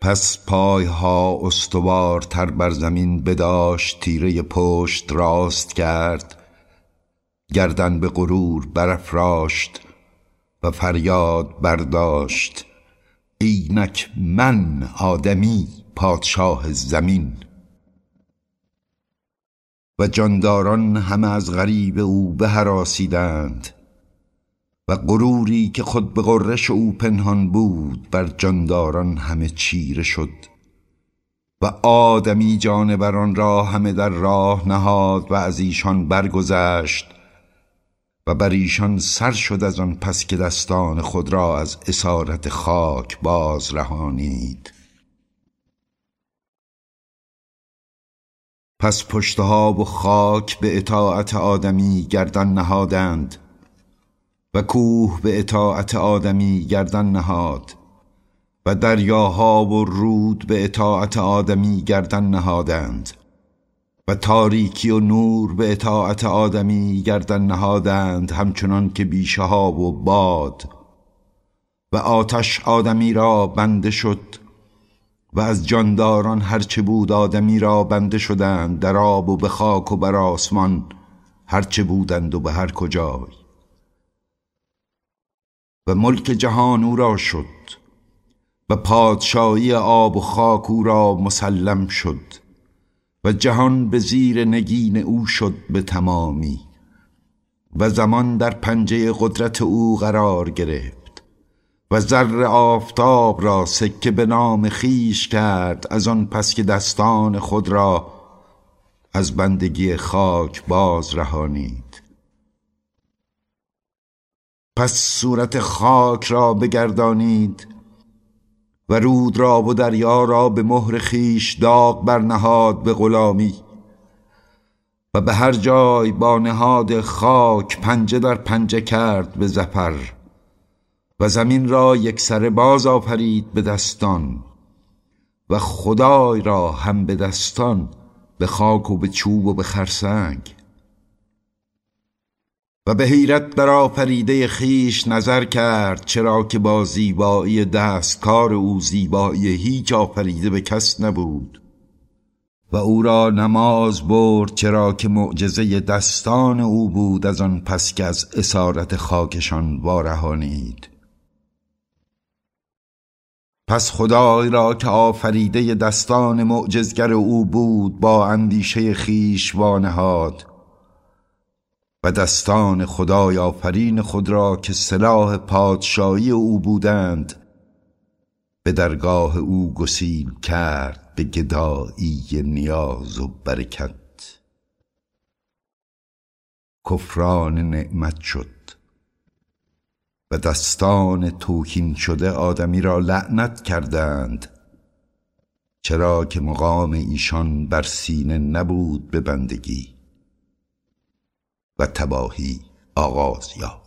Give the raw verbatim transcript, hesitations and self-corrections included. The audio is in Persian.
پس پایها استوارتر بر زمین بداشت، تیره پشت راست کرد، گردن به غرور برافراشت و فریاد برداشت: اینک من آدمی پادشاه زمین. و جانداران همه از غریب او بهراسیدند و غروری که خود به غرش او پنهان بود بر جانداران همه چیره شد و آدمی جانوران را همه در راه نهاد و از ایشان برگذشت و بر ایشان سر شد از آن پس که دستان خود را از اسارت خاک باز رهانید. پس پشتها و خاک به اطاعت آدمی گردن نهادند و کوه به اطاعت آدمی گردن نهاد و دریاها و رود به اطاعت آدمی گردن نهادند و تاریکی و نور به اطاعت آدمی گردن نهادند، همچنان که بیشه ها و باد. و آتش آدمی را بنده شد و از جانداران هرچه بود آدمی را بنده شدند، در آب و به خاک و بر آسمان هرچه بودند و به هر کجای. و ملک جهان او را شد و پادشاهی آب و خاک او را مسلم شد و جهان به زیر نگین او شد به تمامی و زمان در پنجه قدرت او قرار گرفت و ذره آفتاب را سکه به نام خیش کرد، از آن پس که دستان خود را از بندگی خاک باز رهانید. پس صورت خاک را بگردانید و رود را و دریا را به مهر خیش داغ برنهاد به غلامی و به هر جای با نهاد خاک پنجه در پنجه کرد به ظفر و زمین را یک سره باز آفرید به دستان و خدای را هم به دستان، به خاک و به چوب و به خرسنگ. و به حیرت بر آفریده خیش نظر کرد، چرا که با زیبایی دستکار او زیبایی هیچ آفریده به کس نبود. و او را نماز برد، چرا که معجزه دستان او بود، از آن پس که از اسارت خاکشان وارهانید. پس خدای را که آفریده دستان معجزگر او بود با اندیشه خیش وانهاد و دستان خدای آفرین خود را که سلاح پادشاهی او بودند به درگاه او گسیل کرد به گدایی نیاز و برکت. کفران نعمت شد و دستان توهین شده آدمی را لعنت کردند، چرا که مقام ایشان بر سینه نبود به بندگی و تباهی آغاز یافت.